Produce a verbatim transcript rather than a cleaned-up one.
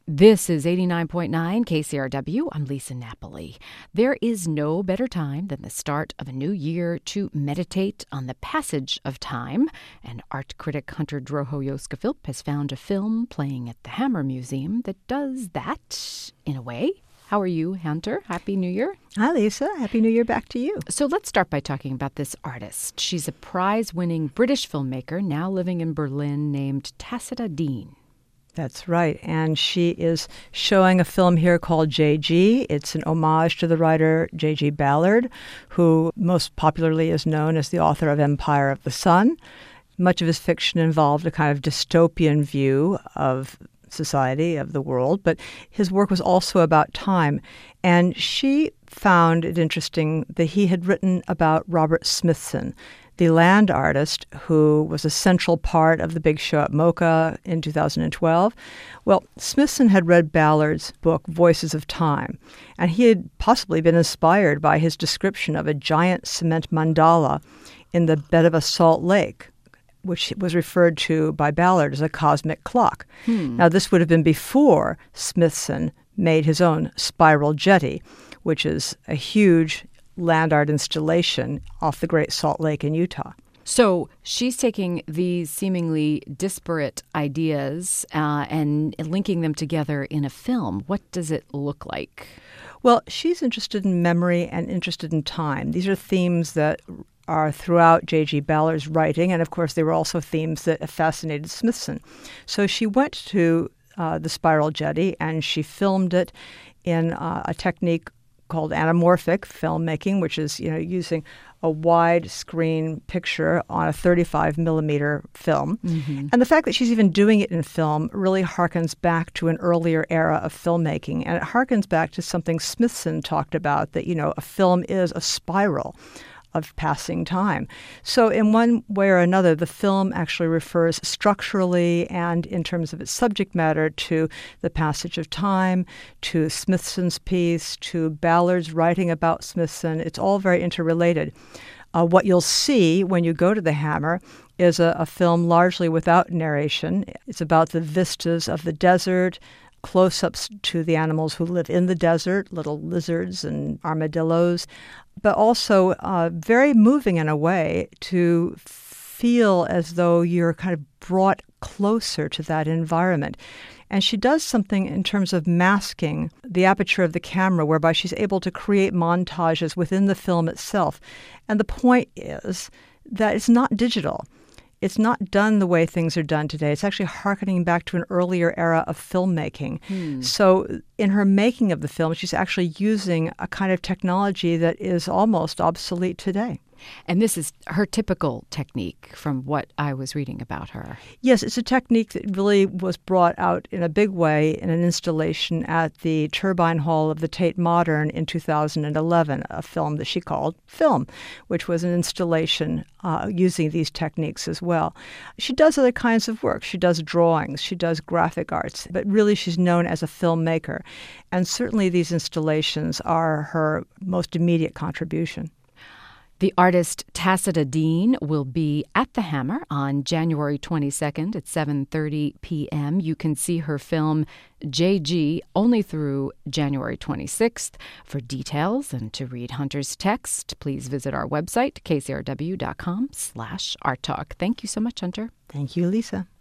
This is eighty-nine point nine K C R W. I'm Lisa Napoli. There is no better time than the start of a new year to meditate on the passage of time. And art critic Hunter Droho-Yoscafilp has found a film playing at the Hammer Museum that does that, in a way. How are you, Hunter? Happy New Year. Hi, Lisa. Happy New Year back to you. So let's start by talking about this artist. She's a prize-winning British filmmaker now living in Berlin named Tacita Dean. That's right. And she is showing a film here called J G. It's an homage to the writer J G Ballard, who most popularly is known as the author of Empire of the Sun. Much of his fiction involved a kind of dystopian view of society, of the world, but his work was also about time. And she found it interesting that he had written about Robert Smithson, the land artist who was a central part of the big show at MoCA in two thousand twelve. Well, Smithson had read Ballard's book, Voices of Time, and he had possibly been inspired by his description of a giant cement mandala in the bed of a salt lake, which was referred to by Ballard as a cosmic clock. Hmm. Now, this would have been before Smithson made his own spiral jetty, which is a huge land art installation off the Great Salt Lake in Utah. So she's taking these seemingly disparate ideas uh, and linking them together in a film. What does it look like? Well, she's interested in memory and interested in time. These are themes that are throughout J G Ballard's writing, and of course they were also themes that fascinated Smithson. So she went to uh, the spiral jetty and she filmed it in uh, a technique called anamorphic filmmaking, which is, you know, using a wide screen picture on a thirty-five millimeter film. Mm-hmm. And the fact that she's even doing it in film really harkens back to an earlier era of filmmaking. And it harkens back to something Smithson talked about, that, you know, a film is a spiral of passing time. So in one way or another, the film actually refers structurally and in terms of its subject matter to the passage of time, to Smithson's piece, to Ballard's writing about Smithson. It's all very interrelated. Uh, what you'll see when you go to the Hammer is a, a film largely without narration. It's about the vistas of the desert, close-ups to the animals who live in the desert, little lizards and armadillos, but also uh, very moving in a way to feel as though you're kind of brought closer to that environment. And she does something in terms of masking the aperture of the camera, whereby she's able to create montages within the film itself. And the point is that it's not digital. It's not done the way things are done today. It's actually hearkening back to an earlier era of filmmaking. Hmm. So in her making of the film, she's actually using a kind of technology that is almost obsolete today. And this is her typical technique from what I was reading about her. Yes, it's a technique that really was brought out in a big way in an installation at the Turbine Hall of the Tate Modern in two thousand eleven, a film that she called Film, which was an installation uh, using these techniques as well. She does other kinds of work. She does drawings. She does graphic arts. But really, she's known as a filmmaker. And certainly these installations are her most immediate contribution. The artist Tacita Dean will be at the Hammer on January twenty-second at seven thirty p.m. You can see her film J G only through January twenty-sixth. For details and to read Hunter's text, please visit our website, k c r w dot com slash art talk. Thank you so much, Hunter. Thank you, Lisa.